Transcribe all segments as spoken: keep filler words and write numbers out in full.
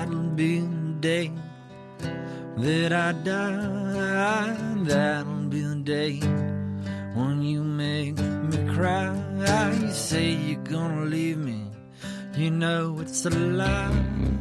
that'll be the day that I die. That'll be the day when you make me cry. You say you're gonna leave me, you know it's a lie.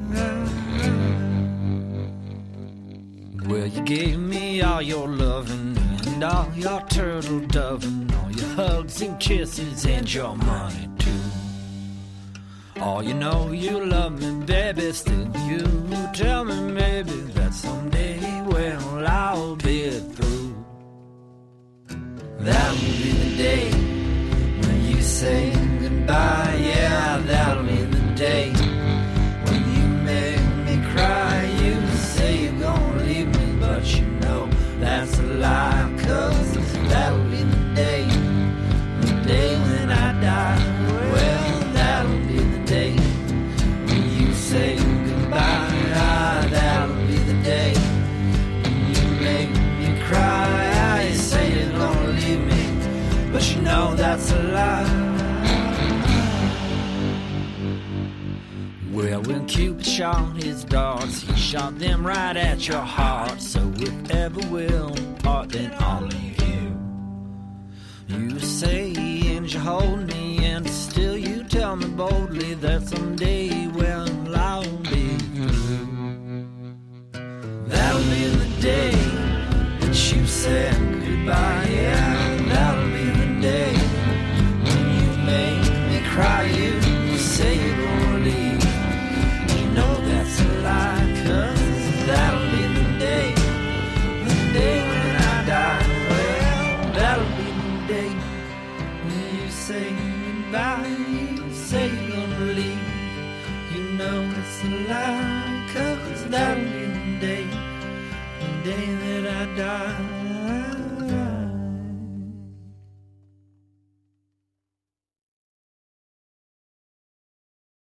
Well, you gave me all your loving and all your turtle doving, all your hugs and kisses and your money too. Oh, you know you love me, baby, still you tell me maybe that someday, well, I'll be through. That'll be the day when you say goodbye. Yeah, that'll be the day when you make me cry. You say you're gonna leave me, but you know that's a lie. 'Cause that'll be the day, the day when I die. Well, that'll be the day when you say goodbye. That'll be the day when you make me cry. You say you're gonna leave me, but you know that's a lie. Well, when Cupid shot his darts, he shot them right at your heart. So if ever we'll part, then only you. You say and you hold me, and still you tell me boldly that someday, well, I'll be through. That'll be the day that you said goodbye. Yeah, that'll be the day when you make me cry. You, you say you're gonna leave, you know that's a lie. 'Cause that'll be the day, the day when I die. Well, that'll be the day when you say goodbye. You say you're gonna leave, you know it's a lie. 'Cause that'll be the day, the day that I die.